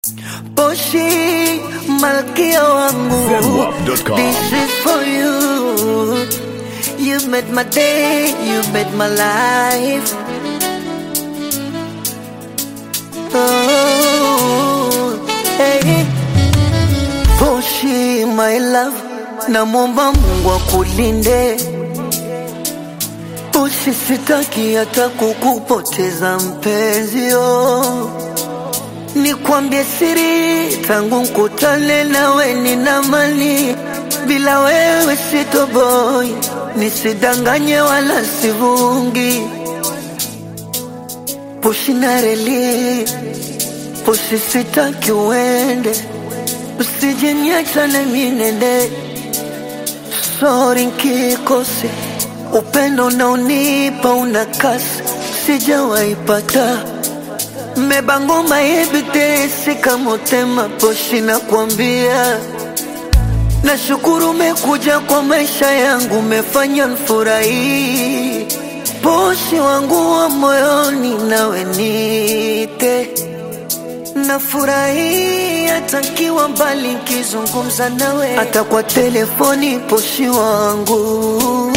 Poshi, malkia wangu, this is for you. You made my day, you made my life. Oh, hey. Poshi, my love, namwomba Mungu akulinde. Poshi, sitaki hata kukupoteza mpenzi, oh. Nikwambie siri, tangu nkutane nawe nina mali. Bila wewe sitoboi, nisidanganye wala sivungi. Poshi nareli, Poshi sitaki uende. Usije niacha na minende. Sorry nkikose, upendo unaonipa unakasi, sijawaipata. Mebango maebite sika motema Poshi nakwambia. Nashukuru umekuja kwa maisha yangu, umefanya nifurahi. Poshi wangu wa moyoni nawe nite. Nafurahi hata nikiwa mbali nikizungumza nawe, hata kwa telefoni Poshi wangu.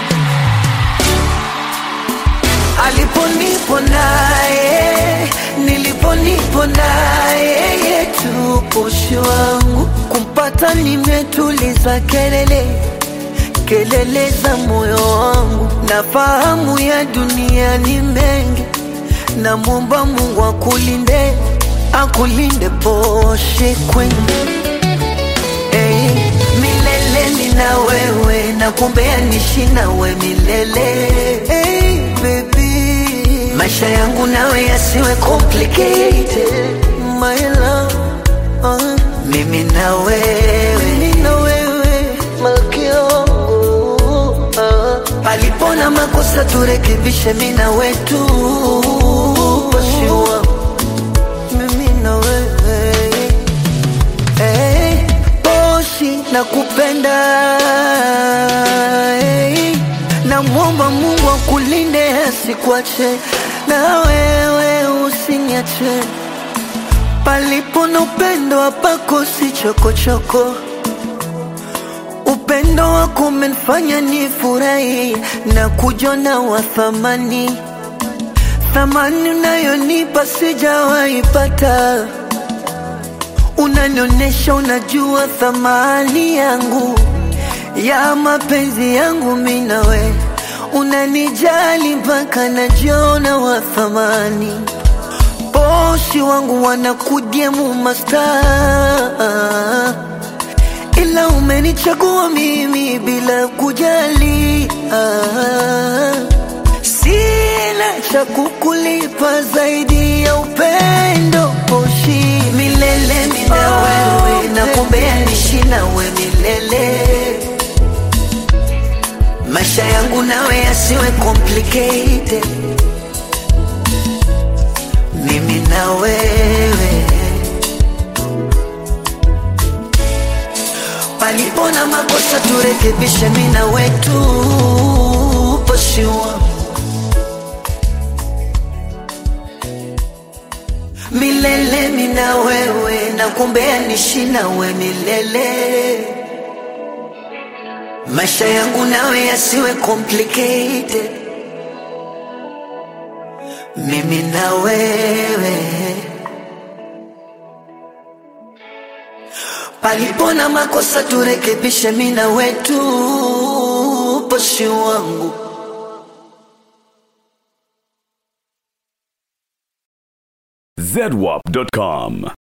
Aliponipo naye, niliponipo naye yetu Poshi wangu. Kumpata nimetuliza kelele, kelele za moyo wangu. Nafahamu ya dunia ni mengi, namwomba Mungu akulinde, akulinde Poshi queen. Hey, milele nina wewe, nakumbea nishi nawe milele. Hey, baby, maisha yangu nawe yasiwe complicated, my love. Mimi na wewe, malkia wangu. Palipo na makosa turekebishe, mimi na wewe tu. Poshi wangu, mimi na wewe. Hey, Poshi nakupenda. Hey, namwomba Mungu akulinde asikuache, na wewe usiniache. Palipo na upendo hapakosi chokochoko. Upendo wako umenifanya nifurahi na kujiona wa thamani. Thamani unayonipa sijawaipata. Unanionyesha unajua thamani yangu, ya mapenzi yangu mimi nawe. Unanijali mpaka najiona wa thamani. Poshi wangu wanakudiemu mastaa, ila umenichagua mimi bila kujali. Sina cha kukulipa zaidi ya upendo Poshi. Milele mina wewe, nakumbea nishi nawe milele. Maisha yangu nawe yasiwe complicated, mimi na wewe. Palipo na makosa turekebishe, mimi na wewe tu. Poshi wangu, milele mimi na wewe, nakumbea nishi nawe milele. Maisha yangu nawe yasiwe complicated, mimi na wewe. Palipo na makosa turekebishe, mimi na wewe tu. Poshi wangu. zedwap.com